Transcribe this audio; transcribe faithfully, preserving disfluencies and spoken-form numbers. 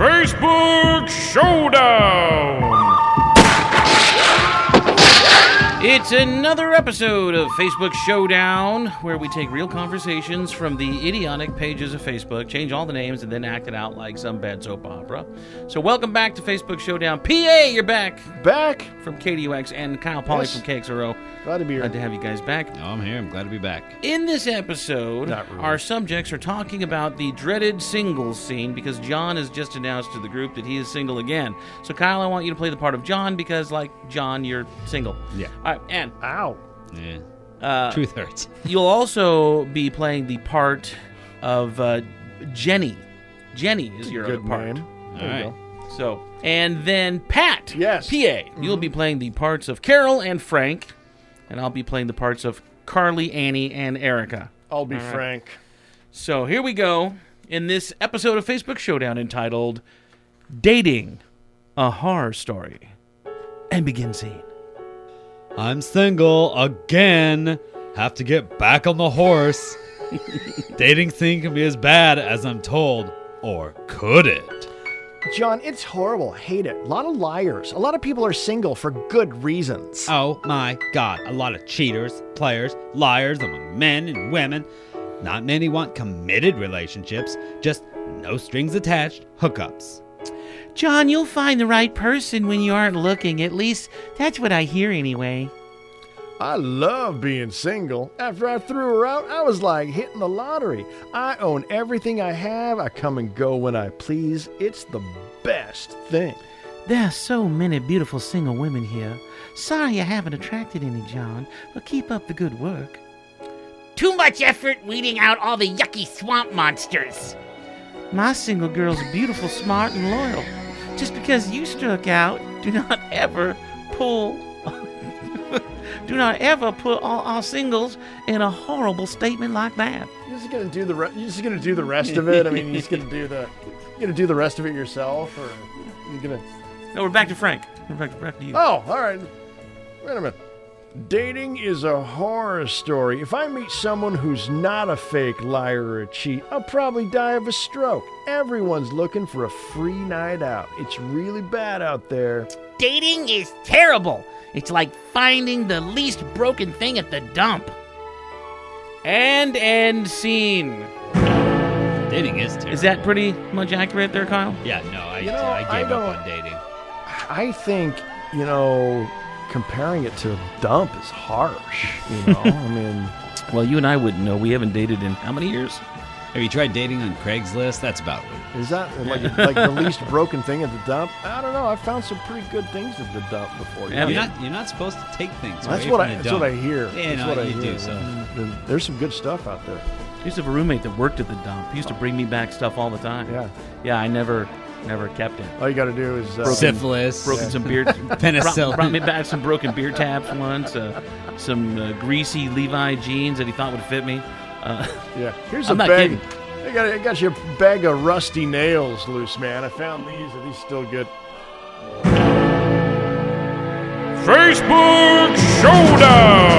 Facebook Showdown! It's another episode of Facebook Showdown, where we take real conversations from the idiotic pages of Facebook, change all the names, and then act it out like some bad soap opera. So welcome back to Facebook Showdown. P A, you're back. Back. From K D U X, and Kyle Pauly Yes. from K X R O. Glad to be here. Glad to have you guys back. Oh, I'm here. I'm glad to be back. In this episode, Not really. our subjects are talking about the dreaded singles scene because John has just announced to the group that he is single again. So, Kyle, I want you to play the part of John because, like John, you're single. Yeah. All right, and Ow. Yeah. uh, Truth hurts. you'll also be playing the part of uh, Jenny. Jenny is your Good other part. name. All There you right. go. So, and then Pat. Yes. P A. You'll be playing the parts of Carol and Frank, and I'll be playing the parts of Carly, Annie, and Erica. I'll be All right. frank. So here we go in this episode of Facebook Showdown entitled Dating a Horror Story. And begin scene. I'm single again. Have to get back on the horse. Dating thing can be as bad as I'm told. Or could it? John, it's horrible. Hate it. A lot of liars. A lot of people are single for good reasons. Oh my god. A lot of cheaters, players, liars among men and women. Not many want committed relationships. Just no strings attached hookups. John, you'll find the right person when you aren't looking. At least that's what I hear anyway. I love being single. After I threw her out, I was like hitting the lottery. I own everything I have. I come and go when I please. It's the best thing. There are so many beautiful single women here. Sorry I haven't attracted any, John, but keep up the good work. Too much effort weeding out all the yucky swamp monsters. My single girls are beautiful, smart, and loyal. Just because you struck out, do not ever pull... do not ever put all our singles in a horrible statement like that. You're just gonna do the re- you're just gonna do the rest of it. I mean, you're just gonna do the you're gonna do the rest of it yourself, or you're gonna. No, we're back to Frank. We're back, back to you. Oh, all right. Wait a minute. Dating is a horror story. If I meet someone who's not a fake liar or a cheat, I'll probably die of a stroke. Everyone's looking for a free night out. It's really bad out there. Dating is terrible. It's like finding the least broken thing at the dump. And end scene. Dating is terrible. Is that pretty much accurate there, Kyle? Yeah, no, I, You know, I I gave don't- up on dating. I think, you know, comparing it to a dump is harsh. You know, I mean, Well, you and I wouldn't know. We haven't dated in how many years? Have you tried dating on Craigslist? That's about it. is that like like the least broken thing at the dump? I don't know. I've found some pretty good things at the dump before. Yeah, You're Yeah. not, you're not supposed to take things That's away what from I. the That's dump. what I hear. Yeah, that's no, what I you hear. do, so. There- There's some good stuff out there. I used to have a roommate that worked at the dump. He used to bring me back stuff all the time. Yeah. Yeah, I never, never kept it. All you got to do is uh, Syphilis. Broken some beer. Penicillin. Brought, brought me back some broken beer taps once. Uh, some uh, greasy Levi jeans that he thought would fit me. Uh, Yeah. Here's I'm a not bag. kidding. I got, I got you a bag of rusty nails, loose man. I found these. Are these still good? Facebook Showdown!